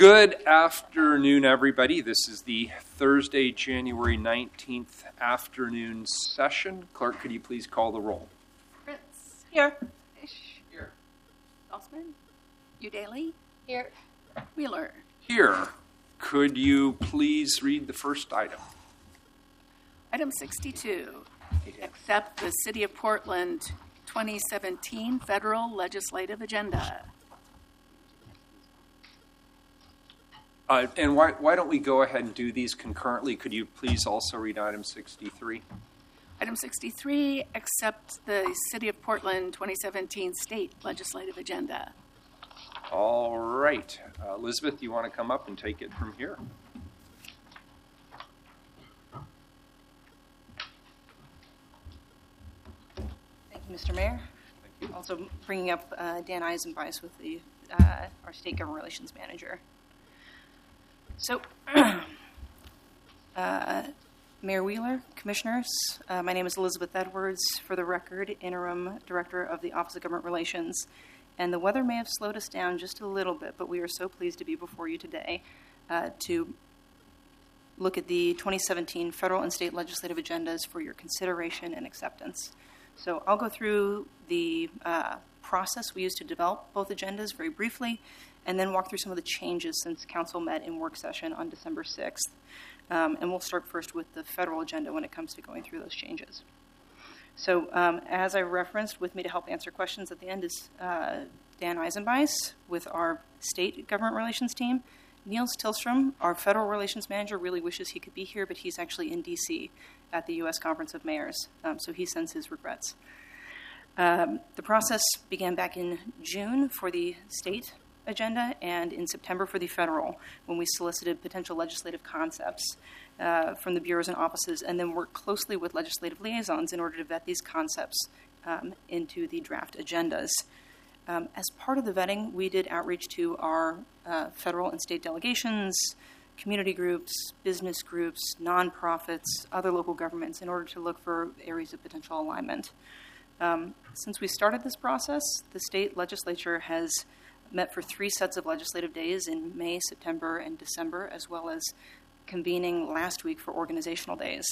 Good afternoon, everybody. This is the Thursday, January 19th afternoon session. Clerk, could you please call the roll? Prince. Here. Fish. Here. Saltzman. Udaly. Here. Wheeler. Here. Could you please read the first item? Item 62. Accept the City of Portland 2017 Federal Legislative Agenda. And why don't we go ahead and do these concurrently? Could you please also read item 63? Item 63, accept the City of Portland 2017 State Legislative Agenda. All right. Elizabeth, do you want to come up and take it from here? Thank you, Mr. Mayor. Thank you. Also bringing up Dan Eisenbeis with the our State Government Relations Manager. So, Mayor Wheeler, Commissioners, my name is Elizabeth Edwards, for the record, Interim Director of the Office of Government Relations. And the weather may have slowed us down just a little bit, but we are so pleased to be before you today to look at the 2017 federal and state legislative agendas for your consideration and acceptance. So I'll go through the process we used to develop both agendas very briefly, and then walk through some of the changes since Council met in work session on December 6th. And we'll start first with the federal agenda when it comes to going through those changes. So as I referenced, with me to help answer questions at the end is Dan Eisenbeis with our State Government Relations team. Niels Tillstrom, our Federal Relations Manager, really wishes he could be here, but he's actually in D.C. at the U.S. Conference of Mayors, so he sends his regrets. The process began back in June for the state agenda and in September for the federal, when we solicited potential legislative concepts from the bureaus and offices, and then worked closely with legislative liaisons in order to vet these concepts into the draft agendas. As part of the vetting, we did outreach to our federal and state delegations, community groups, business groups, nonprofits, other local governments in order to look for areas of potential alignment. Since we started this process, the state legislature has met for 3 sets of legislative days in May, September, and December, as well as convening last week for organizational days.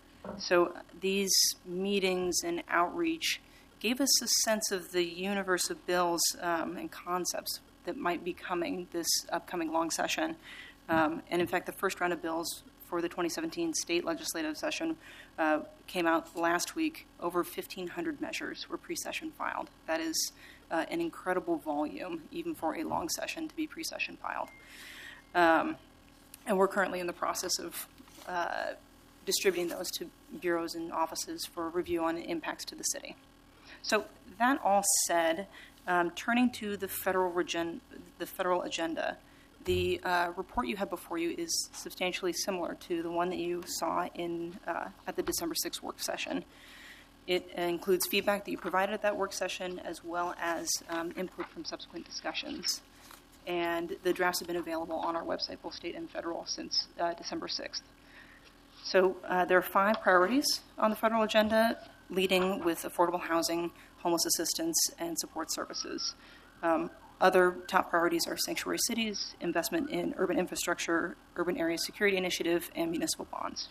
So these meetings and outreach gave us a sense of the universe of bills and concepts that might be coming this upcoming long session. And in fact, the first round of bills for the 2017 state legislative session came out last week. Over 1,500 measures were pre-session filed. That is an incredible volume, even for a long session, to be pre-session filed. And we're currently in the process of distributing those to bureaus and offices for review on impacts to the city. So that all said, turning to the federal agenda, the report you have before you is substantially similar to the one that you saw at the December 6th work session. It includes feedback that you provided at that work session, as well as input from subsequent discussions. And the drafts have been available on our website, both state and federal, since December 6th. So there are 5 priorities on the federal agenda, leading with affordable housing, homeless assistance, and support services. Other top priorities are sanctuary cities, investment in urban infrastructure, urban area security initiative, and municipal bonds.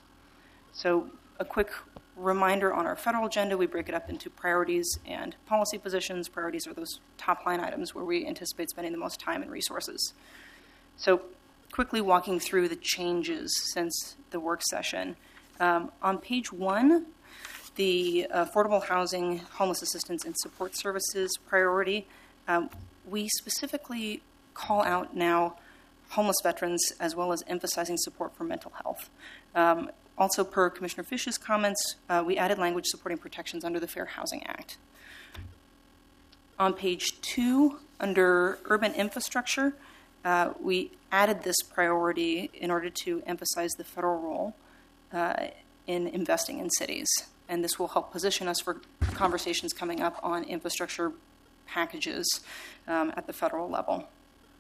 So a quick reminder on our federal agenda, we break it up into priorities and policy positions. Priorities are those top line items where we anticipate spending the most time and resources. So quickly walking through the changes since the work session. On page 1, the affordable housing, homeless assistance, and support services priority, we specifically call out now homeless veterans, as well as emphasizing support for mental health. Also, per Commissioner Fish's comments, we added language supporting protections under the Fair Housing Act. On page 2, under urban infrastructure, we added this priority in order to emphasize the federal role in investing in cities. And this will help position us for conversations coming up on infrastructure packages at the federal level.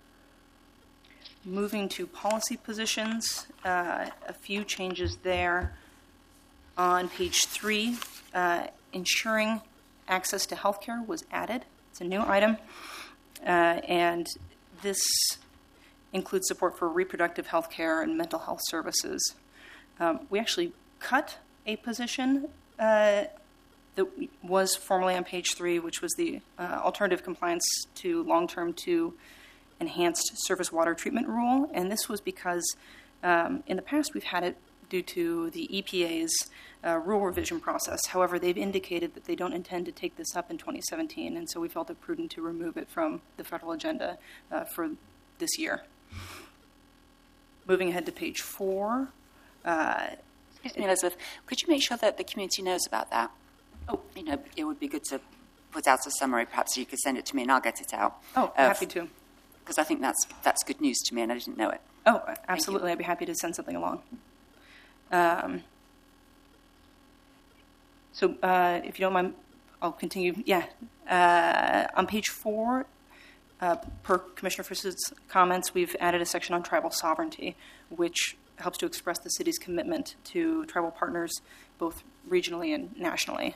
Moving to policy positions, a few changes there. On page 3, ensuring access to health care was added. It's a new item. And this includes support for reproductive health care and mental health services. We actually cut a position that was formerly on page 3, which was the alternative compliance to long-term to enhanced surface water treatment rule. And this was because in the past we've had it due to the EPA's rule revision process. However, they've indicated that they don't intend to take this up in 2017, and so we felt it prudent to remove it from the federal agenda for this year. Moving ahead to page 4. Excuse me, Elizabeth. Could you make sure that the community knows about that? Oh. It would be good to put out a summary. Perhaps you could send it to me and I'll get it out. Oh, happy to. Because I think that's good news to me and I didn't know it. Oh, absolutely. I'd be happy to send something along. So if you don't mind, I'll continue. Yeah. On page 4, per Commissioner Friss's comments, we've added a section on tribal sovereignty, which helps to express the city's commitment to tribal partners, both regionally and nationally.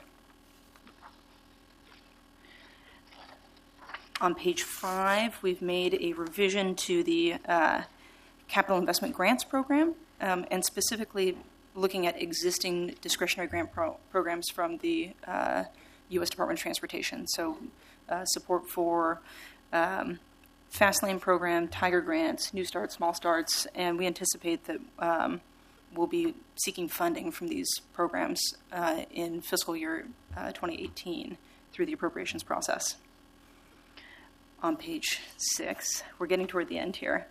On page 5, we've made a revision to the Capital Investment Grants Program, and specifically looking at existing discretionary grant programs from the U.S. Department of Transportation. So support for Fast Lane program, Tiger Grants, New Starts, Small Starts, and we anticipate that we'll be seeking funding from these programs in fiscal year 2018 through the appropriations process. On page 6, we're getting toward the end here.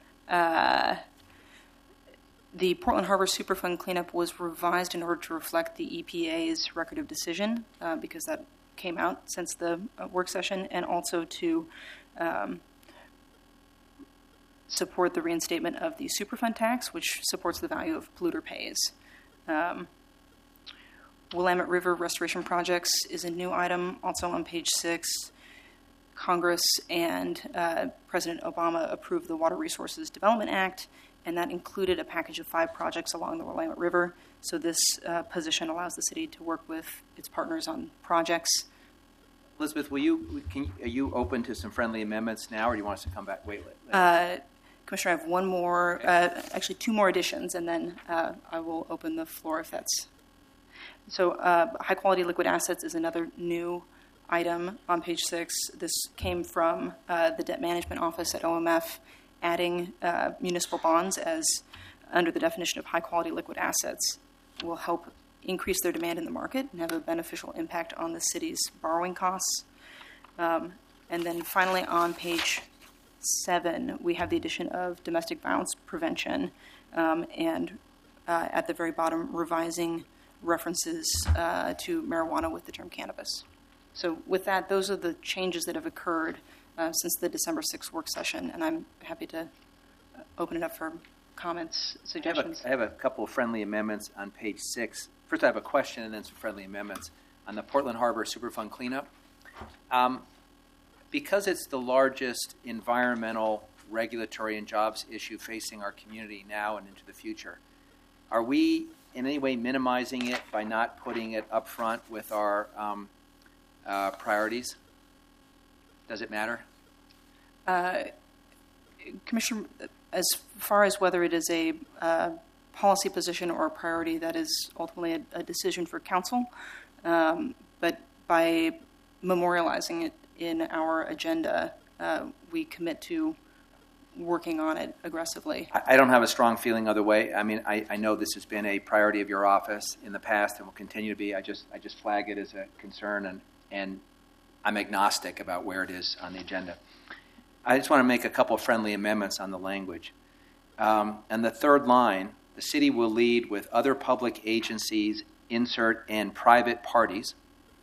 The Portland Harbor Superfund cleanup was revised in order to reflect the EPA's record of decision because that came out since the work session, and also to support the reinstatement of the Superfund tax, which supports the value of polluter pays. Willamette River restoration projects is a new item, also on page 6. Congress and President Obama approved the Water Resources Development Act, and that included a package of 5 projects along the Willamette River. So this position allows the city to work with its partners on projects. Elizabeth, are you open to some friendly amendments now, or do you want us to come back? Wait. Commissioner, I have one more, actually 2 more additions, and then I will open the floor if that's. So high-quality liquid assets is another new item on page 6. This came from the Debt Management Office at OMF, adding municipal bonds as under the definition of high-quality liquid assets will help increase their demand in the market and have a beneficial impact on the city's borrowing costs. And then finally on page 7, we have the addition of domestic violence prevention and at the very bottom, revising references to marijuana with the term cannabis. So with that, those are the changes that have occurred since the December 6th work session, and I'm happy to open it up for comments, suggestions. I have a couple of friendly amendments on page 6. First, I have a question and then some friendly amendments. On the Portland Harbor Superfund cleanup, because it's the largest environmental, regulatory, and jobs issue facing our community now and into the future, are we in any way minimizing it by not putting it up front with our priorities? Does it matter? Commissioner, as far as whether it is a policy position or a priority, that is ultimately a decision for council. But by memorializing it in our agenda, we commit to working on it aggressively. I don't have a strong feeling other way. I mean, I know this has been a priority of your office in the past and will continue to be. I just flag it as a concern, and I'm agnostic about where it is on the agenda. I just want to make a couple of friendly amendments on the language. And the third line, the city will lead with other public agencies, insert, and private parties,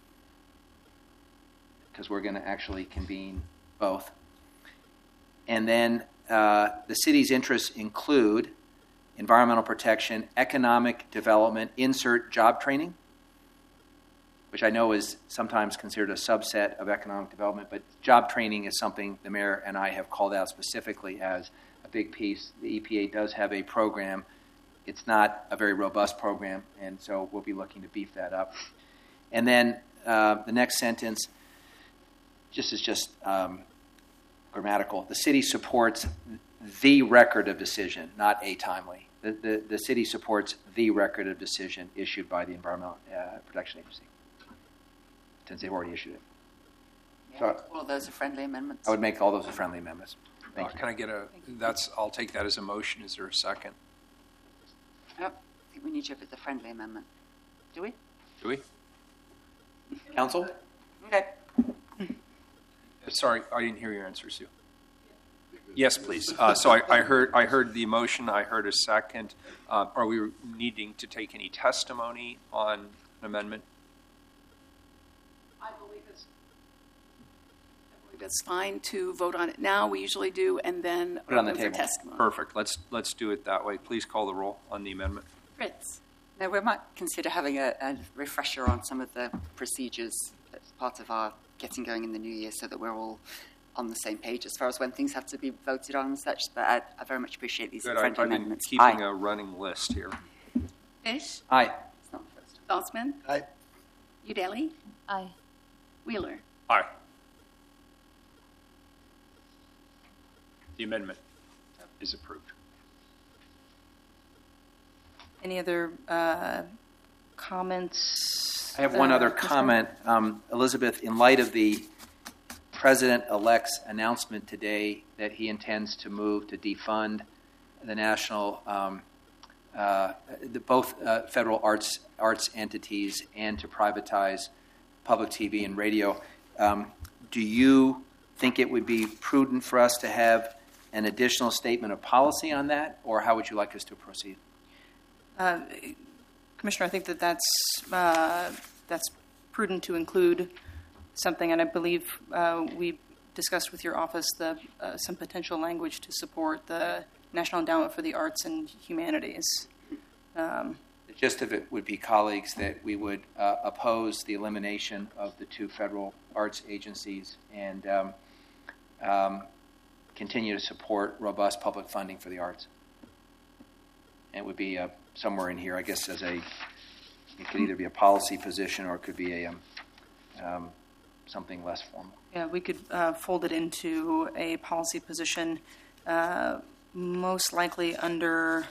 because we're going to actually convene both. And then the city's interests include environmental protection, economic development, insert job training, which I know is sometimes considered a subset of economic development, but job training is something the mayor and I have called out specifically as a big piece. The EPA does have a program. It's not a very robust program, and so we'll be looking to beef that up. And then the next sentence just grammatical. The city supports the record of decision, not a timely. The city supports the record of decision issued by the Environmental Protection Agency, since they've already issued it. So All of those are friendly amendments. I would make all those a friendly amendments. Thank you. Can I get I'll take that as a motion. Is there a second? Yep. I think we need you with the friendly amendment. Do we? Do we? Council? Okay. Sorry, I didn't hear your answer, Sue. Yes, please. So I heard the motion. I heard a second. Are we needing to take any testimony on an amendment? I believe it's fine to vote on it now. We usually do, and then Put it on the open table. for testimony. Perfect. Let's do it that way. Please call the roll on the amendment. Fritz. Now, we might consider having a refresher on some of the procedures as part of our getting going in the new year so that we're all on the same page as far as when things have to be voted on and such. But I very much appreciate these Good. friendly I've been amendments. keeping a running list here. Fish. Aye. It's not the first. Saltzman. Aye. Udeli. Aye. Wheeler. Aye. The amendment is approved. Any other comments? I have one other Commissioner? comment. Elizabeth, in light of the President-elect's announcement today that he intends to move to defund the national, both federal arts entities and to privatize public TV and radio, do you think it would be prudent for us to have an additional statement of policy on that, or how would you like us to proceed? Commissioner, I think that's prudent to include something, and I believe we discussed with your office some potential language to support the National Endowment for the Arts and Humanities. The gist of it would be, colleagues, that we would oppose the elimination of the two federal arts agencies and continue to support robust public funding for the arts. And it would be somewhere in here, I guess, it could either be a policy position or it could be something less formal. Yeah, we could fold it into a policy position, most likely under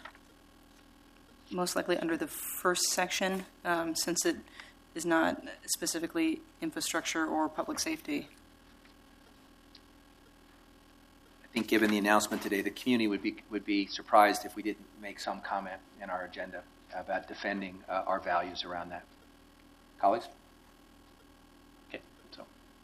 the first section, since it is not specifically infrastructure or public safety. I think, given the announcement today, the community would be surprised if we didn't make some comment in our agenda about defending our values around that. Colleagues? Okay. So.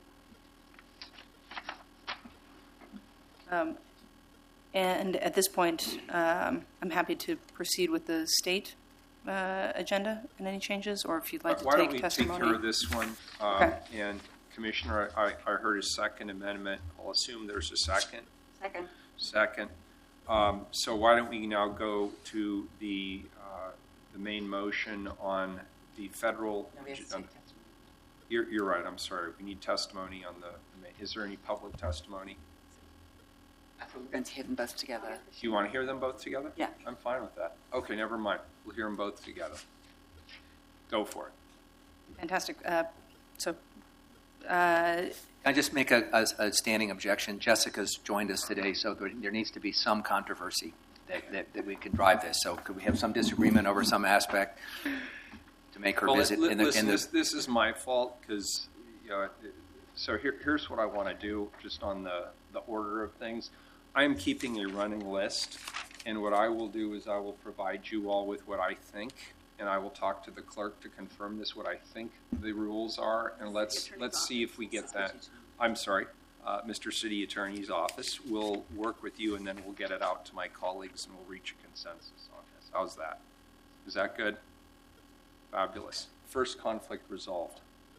And at this point, I'm happy to proceed with the state agenda and any changes, or if you'd like to Why don't take we testimony. take care of this one? Okay. And Commissioner, I heard a second amendment. I'll assume there's a second. Second. So why don't we now go to the main motion on the federal? No, we have to take testimony. You're right. I'm sorry. We need testimony on the. Is there any public testimony? I thought we were going to hear them both together. Do you want to hear them both together? Yeah. I'm fine with that. Okay, never mind. We'll hear them both together. Go for it. Fantastic. So, Can I just make a standing objection? Jessica's joined us today, so there needs to be some controversy that we can drive this. So could we have some disagreement over some aspect to make her visit? Listen, this is my fault because, so here's what I want to do just on the order of things. I am keeping a running list, and what I will do is I will provide you all with what I think, and I will talk to the clerk to confirm what I think the rules are, and let's see if we get that. I'm sorry, Mr. City Attorney's Office will work with you, and then we'll get it out to my colleagues, and we'll reach a consensus on this. How's that? Is that good? Fabulous. First conflict resolved.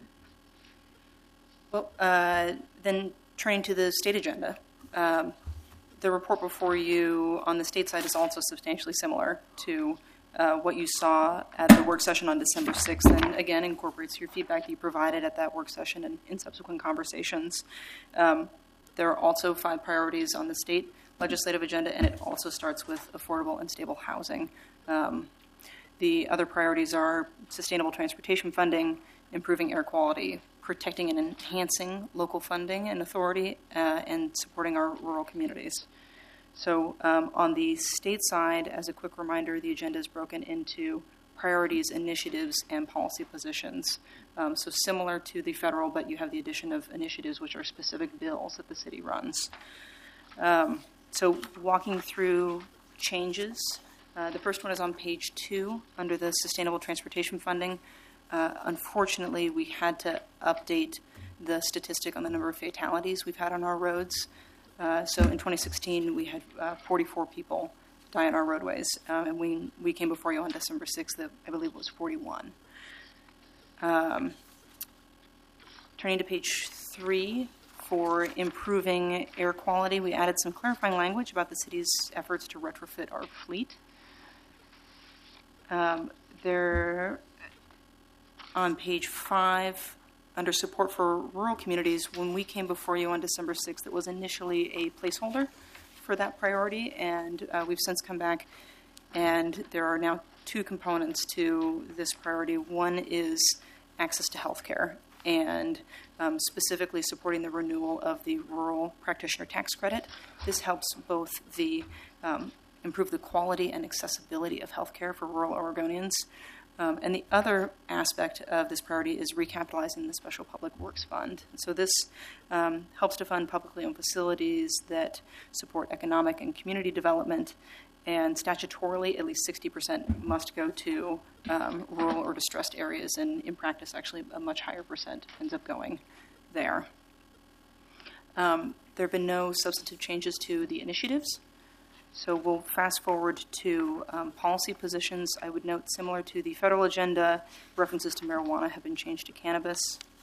well, then turning to the state agenda. The report before you on the state side is also substantially similar to what you saw at the work session on December 6th, and again incorporates your feedback you provided at that work session and in subsequent conversations. There are also 5 priorities on the state legislative agenda, and it also starts with affordable and stable housing. The other priorities are sustainable transportation funding, improving air quality, protecting and enhancing local funding and authority, and supporting our rural communities. So on the state side, as a quick reminder, the agenda is broken into priorities, initiatives, and policy positions. So similar to the federal, but you have the addition of initiatives, which are specific bills that the city runs. So walking through changes, the first one is on page 2 under the Sustainable Transportation Funding. Unfortunately, we had to update the statistic on the number of fatalities we've had on our roads. So in 2016, we had 44 people die on our roadways, and we came before you on December 6th, that I believe was 41. Turning to page 3, for improving air quality, we added some clarifying language about the city's efforts to retrofit our fleet. There, on page 5, under support for rural communities, when we came before you on December 6th, it was initially a placeholder for that priority, and we've since come back, and there are now 2 components to this priority. One is access to health care, and specifically supporting the renewal of the rural practitioner tax credit. This helps both improve the quality and accessibility of health care for rural Oregonians. And the other aspect of this priority is recapitalizing the Special Public Works Fund. So this helps to fund publicly owned facilities that support economic and community development, and statutorily at least 60% must go to rural or distressed areas, and in practice actually a much higher percent ends up going there. There have been no substantive changes to the initiatives. So we'll fast forward to policy positions. I would note, similar to the federal agenda, references to marijuana have been changed to cannabis.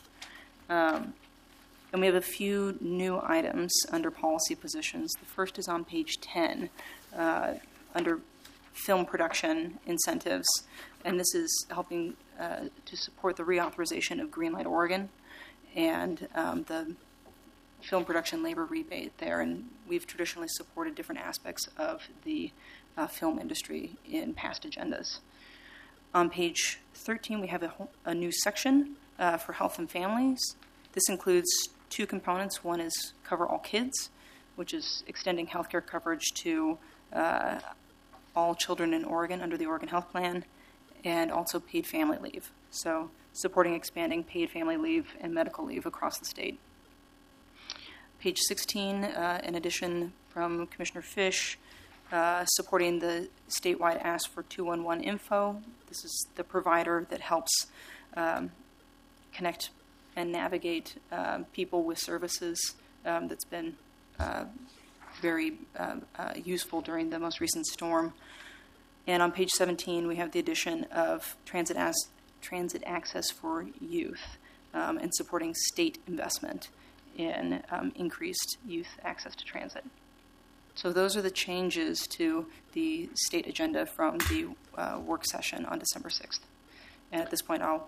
And we have a few new items under policy positions. The first is on page 10, under film production incentives. And this is helping to support the reauthorization of Greenlight Oregon and the film production labor rebate there, and we've traditionally supported different aspects of the film industry in past agendas. On page 13, we have a new section for health and families. This includes 2 components. One is Cover All Kids, which is extending healthcare coverage to all children in Oregon under the Oregon Health Plan, and also paid family leave. So supporting expanding paid family leave and medical leave across the state. Page 16, in addition from Commissioner Fish, supporting the statewide ask for 211 info. This is the provider that helps connect and navigate people with services that's been very useful during the most recent storm. And on page 17, we have the addition of transit access for youth and supporting state investment in increased youth access to transit. So those are the changes to the state agenda from the work session on December 6th. And at this point, I'll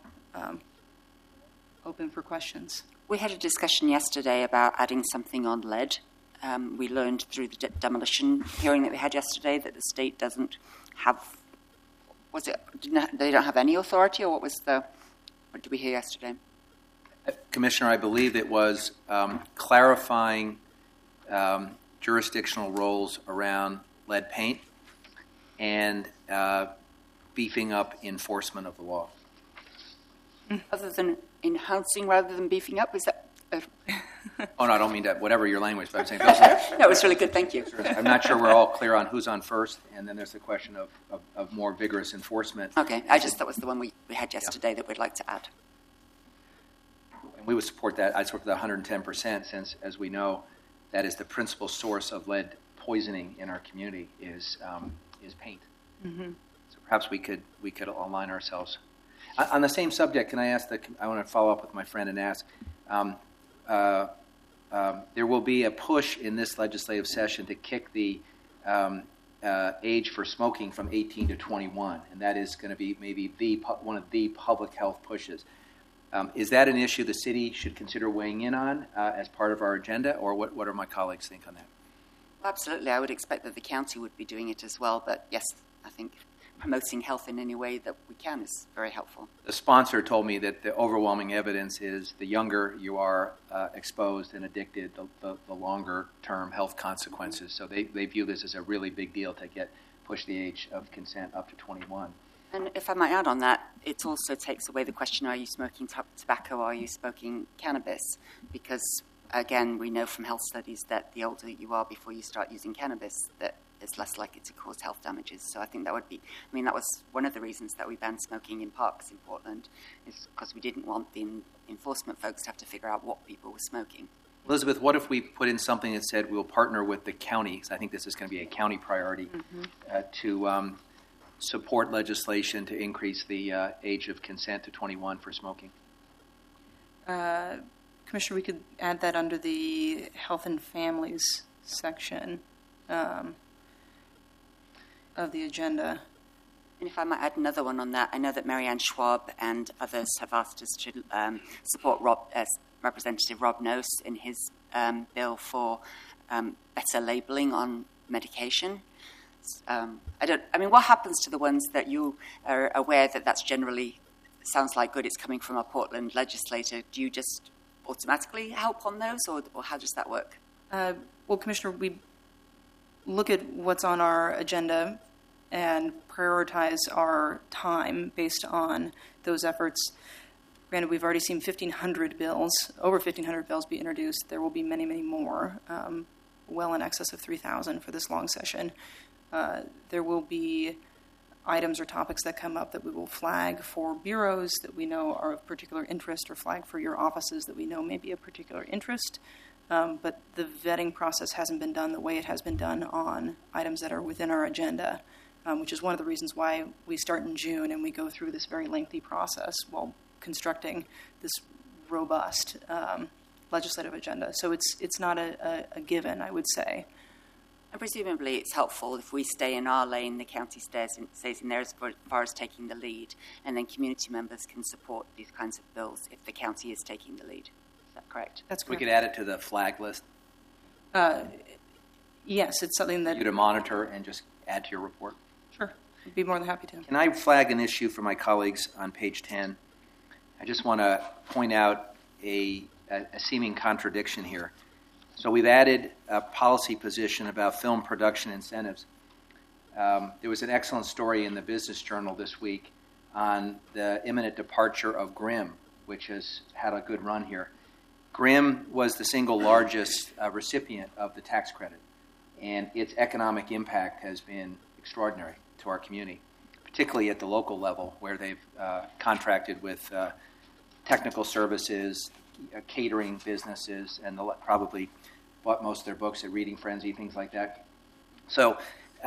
open for questions. We had a discussion yesterday about adding something on lead. We learned through the demolition hearing that we had yesterday that the state doesn't have, they don't have any authority, or what did we hear yesterday? Commissioner, I believe it was clarifying jurisdictional roles around lead paint and beefing up enforcement of the law. Other than enhancing rather than beefing up, is that? Oh, no, I don't mean that, whatever your language, but I'm saying those are, No, it's really good, thank you. I'm not sure we're all clear on who's on first, and then there's the question of more vigorous enforcement. Okay, I just thought was the one we had yesterday that we'd like to add. And we would support that. I'd support the 110%, since, as we know, that is the principal source of lead poisoning in our community is paint. Mm-hmm. So perhaps we could align ourselves. On the same subject, can I ask I want to follow up with my friend and ask, there will be a push in this legislative session to kick the age for smoking from 18 to 21, and that is going to be maybe one of the public health pushes. Is that an issue the city should consider weighing in on as part of our agenda, or what do my colleagues think on that? Absolutely. I would expect that the county would be doing it as well, but yes, I think promoting health in any way that we can is very helpful. The sponsor told me that the overwhelming evidence is the younger you are exposed and addicted, the longer-term health consequences. So they view this as a really big deal to push the age of consent up to 21. And if I might add on that, it also takes away the question, are you smoking tobacco or are you smoking cannabis? Because, again, we know from health studies that the older you are before you start using cannabis, that it's less likely to cause health damages. So I think that would be, that was one of the reasons that we banned smoking in parks in Portland, is because we didn't want the enforcement folks to have to figure out what people were smoking. Elizabeth, what if we put in something that said we'll partner with the county, because I think this is going to be a county priority, to support legislation to increase the age of consent to 21 for smoking? Commissioner, we could add that under the Health and Families section of the agenda. And if I might add another one on that, I know that Marianne Schwab and others have asked us to support Representative Rob Noce in his bill for better labeling on medication. What happens to the ones that you are aware that that's generally sounds like good, it's coming from a Portland legislator? Do you just automatically help on those, or how does that work? Well, Commissioner, we look at what's on our agenda and prioritize our time based on those efforts. Granted, we've already seen over 1,500 bills be introduced. There will be many, many more, well in excess of 3,000 for this long session. There will be items or topics that come up that we will flag for bureaus that we know are of particular interest, or flag for your offices that we know may be of particular interest. But the vetting process hasn't been done the way it has been done on items that are within our agenda, which is one of the reasons why we start in June and we go through this very lengthy process while constructing this robust legislative agenda. So it's not a given, I would say. And presumably it's helpful if we stay in our lane, the county stays in there as far as taking the lead, and then community members can support these kinds of bills if the county is taking the lead. Is that correct? That's correct. We could add it to the flag list. Yes, it's something that You to monitor and just add to your report. Sure, I'd be more than happy to. Can I flag an issue for my colleagues on page 10? I just want to point out a seeming contradiction here. So we've added a policy position about film production incentives. There was an excellent story in the Business Journal this week on the imminent departure of Grimm, which has had a good run here. Grimm was the single largest recipient of the tax credit, and its economic impact has been extraordinary to our community, particularly at the local level where they've contracted with technical services, catering businesses, and probably bought most of their books at Reading Frenzy, things like that. So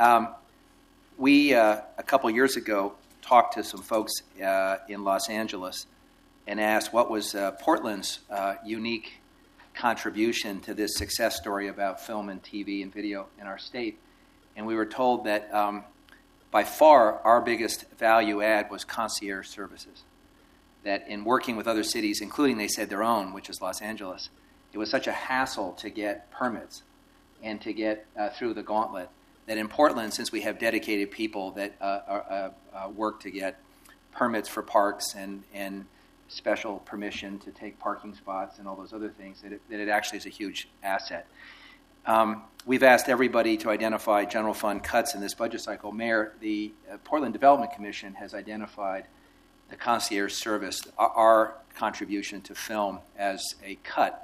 we, a couple years ago, talked to some folks in Los Angeles and asked what was Portland's unique contribution to this success story about film and TV and video in our state. And we were told that by far our biggest value add was concierge services. That in working with other cities, including, they said, their own, which is Los Angeles, it was such a hassle to get permits and to get through the gauntlet that in Portland, since we have dedicated people that work to get permits for parks and special permission to take parking spots and all those other things, that it actually is a huge asset. We've asked everybody to identify general fund cuts in this budget cycle. Mayor, the Portland Development Commission has identified the concierge service, our contribution to film, as a cut.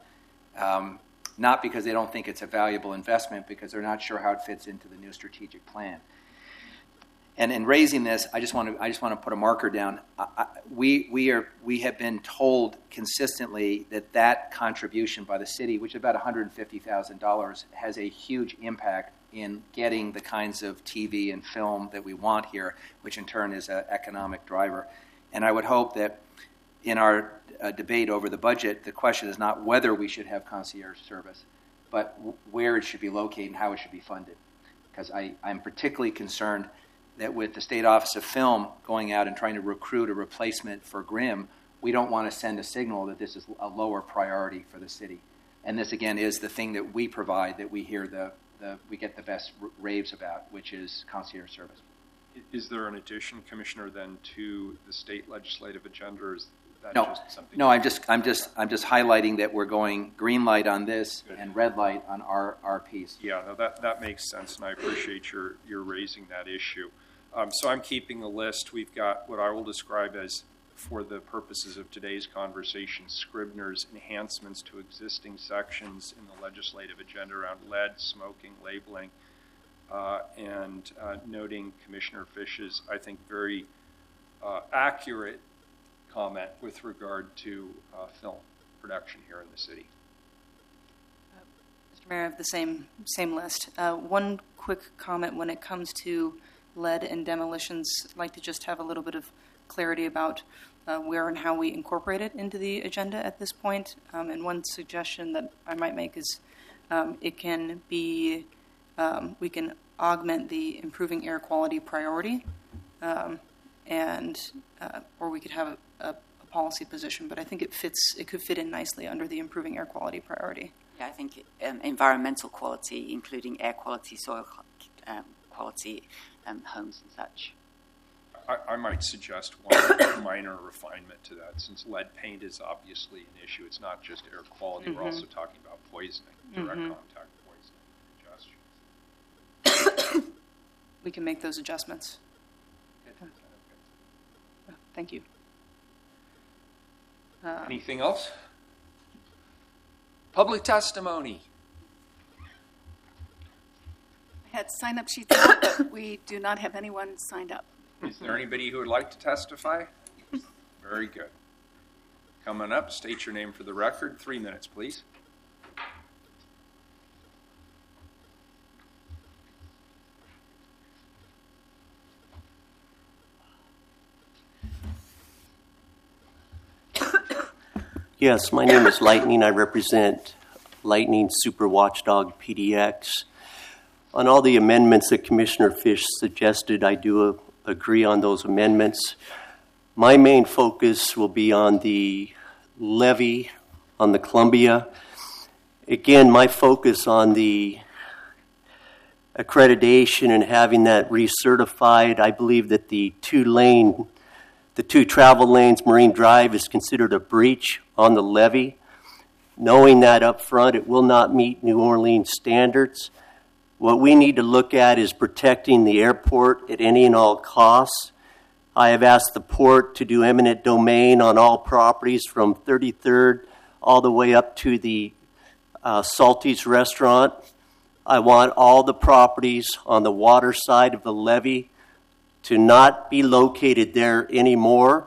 Not because they don't think it's a valuable investment, because they're not sure how it fits into the new strategic plan. And in raising this, I just want to put a marker down. We have been told consistently that contribution by the city, which is about $150,000, has a huge impact in getting the kinds of TV and film that we want here, which in turn is an economic driver. And I would hope that in our debate over the budget, the question is not whether we should have concierge service, but where it should be located and how it should be funded. Because I'm particularly concerned that with the State Office of Film going out and trying to recruit a replacement for Grimm, we don't want to send a signal that this is a lower priority for the city. And this, again, is the thing that we provide, that we hear we get the best raves about, which is concierge service. Is there an addition, Commissioner, then to the state legislative agenda, or is that No, just something? no, I'm just highlighting that we're going green light on this Good. and red light on our piece. Yeah, no, that makes sense, and I appreciate your raising that issue. So I'm keeping a list. We've got what I will describe as, for the purposes of today's conversation, Scribner's enhancements to existing sections in the legislative agenda around lead, smoking, labeling, and noting Commissioner Fish's, I think, very accurate comment with regard to film production here in the city. Mr. Mayor, I have the same list. One quick comment when it comes to lead and demolitions. I'd like to just have a little bit of clarity about where and how we incorporate it into the agenda at this point. And one suggestion that I might make is it can be, we can augment the improving air quality priority, or we could have a policy position, but I think it could fit in nicely under the improving air quality priority. Yeah, I think environmental quality, including air quality, soil quality, homes and such. I might suggest one minor refinement to that, since lead paint is obviously an issue. It's not just air quality. We're also talking about poisoning, direct contact poisoning, ingestion. We can make those adjustments. Thank you. Anything else? Public testimony. I had sign-up sheets out, but we do not have anyone signed up. Is there anybody who would like to testify? Very good. Coming up, state your name for the record. 3 minutes, please. Yes, my name is Lightning. I represent Lightning Super Watchdog PDX. On all the amendments that Commissioner Fish suggested, I do agree on those amendments. My main focus will be on the levee on the Columbia. Again, my focus on the accreditation and having that recertified. I believe that the two travel lanes, Marine Drive, is considered a breach on the levee. Knowing that up front, it will not meet New Orleans standards. What we need to look at is protecting the airport at any and all costs. I have asked the port to do eminent domain on all properties from 33rd all the way up to the Salty's restaurant. I want all the properties on the water side of the levee to not be located there anymore.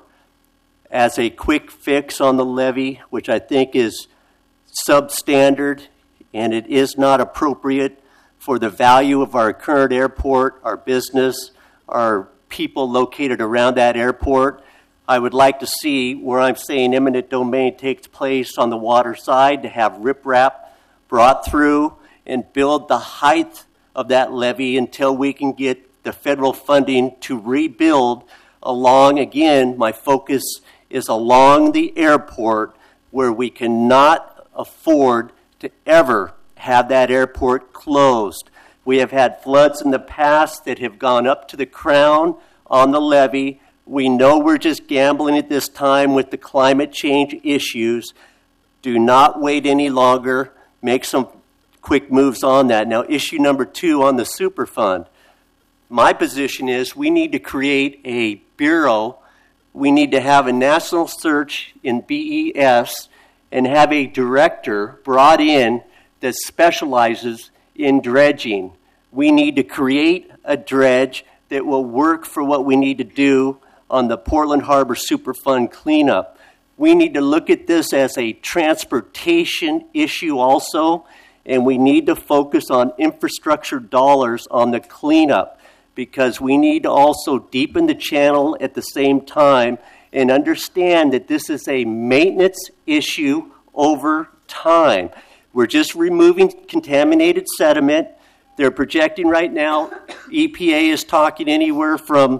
As a quick fix on the levee, which I think is substandard and it is not appropriate for the value of our current airport, our business, our people located around that airport. I would like to see where I'm saying eminent domain takes place on the water side to have riprap brought through and build the height of that levee until we can get the federal funding to rebuild along, again, my focus is along the airport where we cannot afford to ever have that airport closed. We have had floods in the past that have gone up to the crown on the levee. We know we're just gambling at this time with the climate change issues. Do not wait any longer. Make some quick moves on that. Now, issue number 2 on the Superfund. My position is we need to create a bureau. We need to have a national search in BES and have a director brought in that specializes in dredging. We need to create a dredge that will work for what we need to do on the Portland Harbor Superfund cleanup. We need to look at this as a transportation issue also, and we need to focus on infrastructure dollars on the cleanup because we need to also deepen the channel at the same time and understand that this is a maintenance issue over time. We're just removing contaminated sediment. They're projecting right now, EPA is talking anywhere from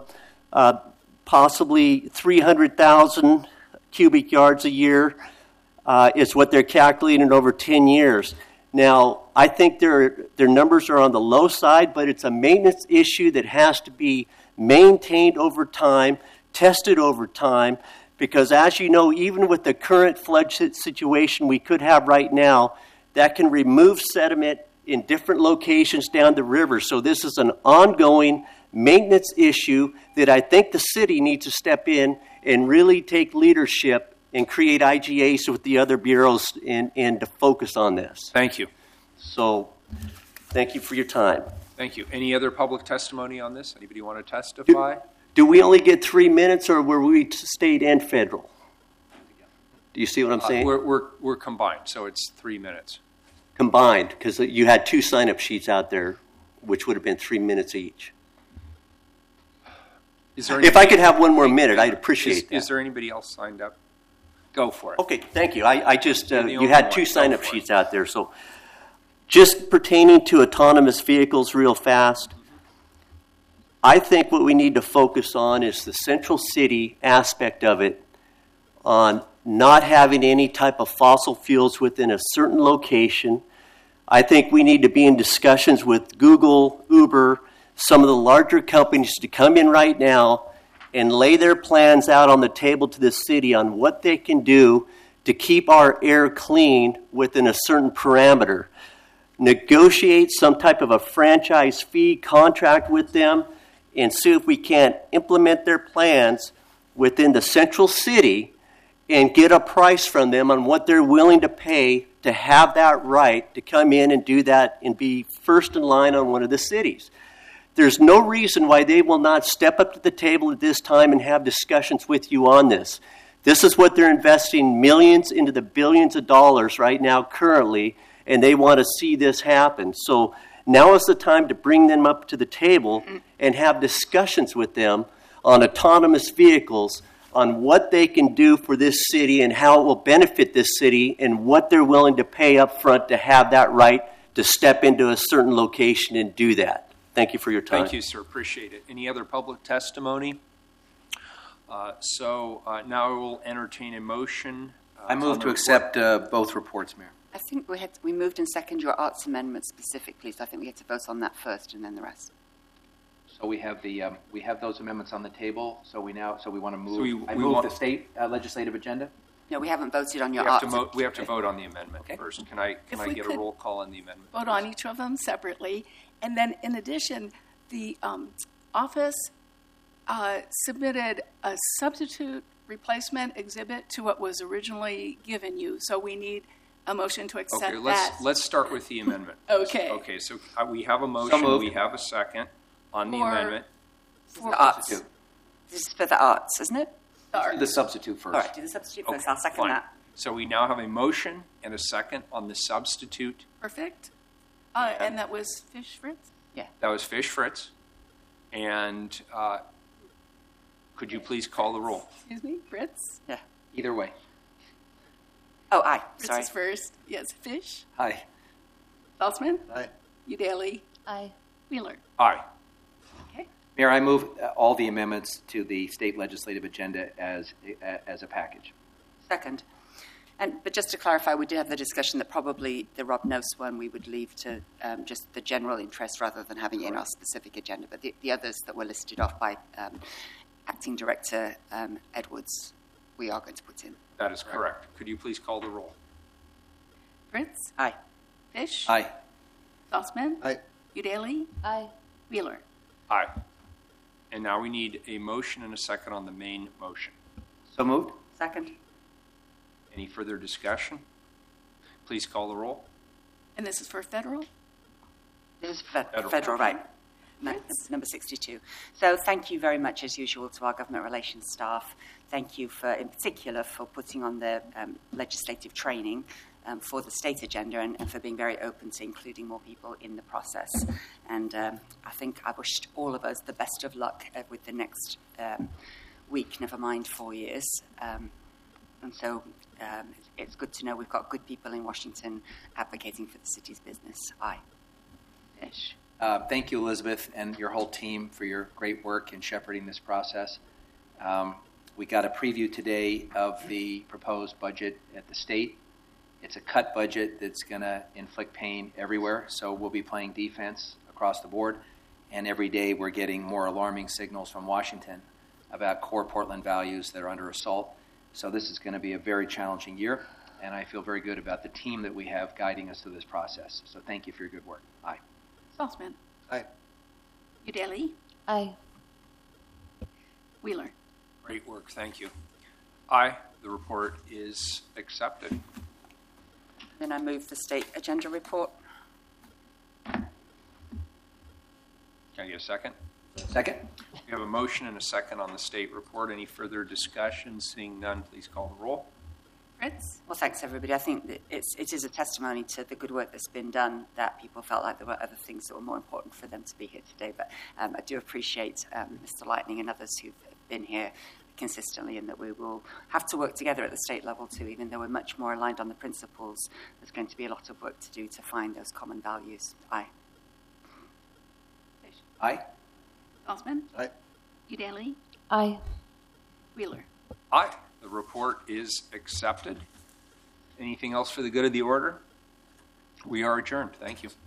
possibly 300,000 cubic yards a year is what they're calculating over 10 years. Now, I think their numbers are on the low side, but it's a maintenance issue that has to be maintained over time, tested over time, because as you know, even with the current flood situation we could have right now, that can remove sediment in different locations down the river. So this is an ongoing maintenance issue that I think the city needs to step in and really take leadership and create IGAs with the other bureaus and to focus on this. Thank you. So thank you for your time. Thank you. Any other public testimony on this? Anybody want to testify? Do we only get 3 minutes, or were we state and federal? Do you see what I'm saying? We're combined, so it's 3 minutes. Combined, because you had 2 sign-up sheets out there, which would have been 3 minutes each. Is there If I could have one more minute, I'd appreciate that. Is there anybody else signed up? Go for it. Okay, thank you. I just, You're the you only had one. 2 Go sign-up for it. sheets out there. So just pertaining to autonomous vehicles real fast, I think what we need to focus on is the central city aspect of it, on not having any type of fossil fuels within a certain location. I think we need to be in discussions with Google, Uber, some of the larger companies to come in right now and lay their plans out on the table to the city on what they can do to keep our air clean within a certain parameter. Negotiate some type of a franchise fee contract with them and see if we can't implement their plans within the central city and get a price from them on what they're willing to pay to have that right to come in and do that and be first in line on one of the cities. There's no reason why they will not step up to the table at this time and have discussions with you on this. This is what they're investing millions into the billions of dollars right now currently, and they want to see this happen. So now is the time to bring them up to the table and have discussions with them on autonomous vehicles, on what they can do for this city and how it will benefit this city and what they're willing to pay up front to have that right to step into a certain location and do that. Thank you for your time. Thank you, sir. Appreciate it. Any other public testimony? So now I will entertain a motion. I move to accept both reports, Mayor. I think we moved and seconded your arts amendment specifically, so I think we had to vote on that first and then the rest. So we have those amendments on the table. So we want to move. So we move want the state legislative agenda. No, we haven't voted on your We have, arts. we have to vote on the amendment Okay. first. Can I If we get a could roll call on the amendment? Vote on each of them separately. And then in addition, the office submitted a substitute replacement exhibit to what was originally given you. So we need a motion to accept Okay, that. let's start with the amendment. Okay. Okay, so we have a motion, moved. we have a second on the For- amendment. For The arts. Substitute. This is for the arts, isn't it? Sorry. The substitute first. All right, do the substitute first. Okay, I'll second fine. that. So we now have a motion and a second on the substitute. Perfect. And that was Fish Fritz? That was Fish Fritz. And could you please call the roll? Excuse me, Fritz? Yeah. Either way. Oh, aye. Fritz Sorry. is first. Yes, Fish. Aye. Saltzman? Aye. Udaley? Aye. Wheeler? Aye. Okay. Mayor, I move all the amendments to the state legislative agenda as a package. Second. But just to clarify, we did have the discussion that probably the Rob Nose one we would leave to just the general interest rather than having it in our specific agenda. But the others that were listed off by Acting Director Edwards, we are going to put in. That is correct. Could you please call the roll? Fritz? Aye. Fish? Aye. Saltzman? Aye. Udaley? Aye. Wheeler? Aye. And now we need a motion and a second on the main motion. So moved. Second. Any further discussion? Please call the roll. And this is for federal? This is Federal. federal, right. Fritz? Number 62. So thank you very much, as usual, to our government relations staff. Thank you, in particular, for putting on the legislative training for the state agenda and for being very open to including more people in the process. And I think I wished all of us the best of luck with the next week, never mind 4 years. And so it's good to know we've got good people in Washington advocating for the city's business. Aye. Fish. Thank you, Elizabeth, and your whole team for your great work in shepherding this process. We got a preview today of the proposed budget at the state. It's a cut budget that's going to inflict pain everywhere, so we'll be playing defense across the board. And every day we're getting more alarming signals from Washington about core Portland values that are under assault. So this is going to be a very challenging year, and I feel very good about the team that we have guiding us through this process. So thank you for your good work. Aye. Saltzman. Aye. Udaley. Aye. Wheeler. Great work, thank you. Aye, the report is accepted. Then I move the state agenda report. Can I get a second? Second? We have a motion and a second on the state report. Any further discussion? Seeing none, please call the roll. Fritz. Well, thanks, everybody. I think that it is a testimony to the good work that's been done, that people felt like there were other things that were more important for them to be here today. But I do appreciate Mr. Lightning and others who've been here consistently, and that we will have to work together at the state level too, even though we're much more aligned on the principles. There's going to be a lot of work to do to find those common values. Aye. Aye. Saltzman. Aye. Udaley. Aye. Wheeler. Aye, the report is accepted. Anything else for the good of the order? We are adjourned. Thank you.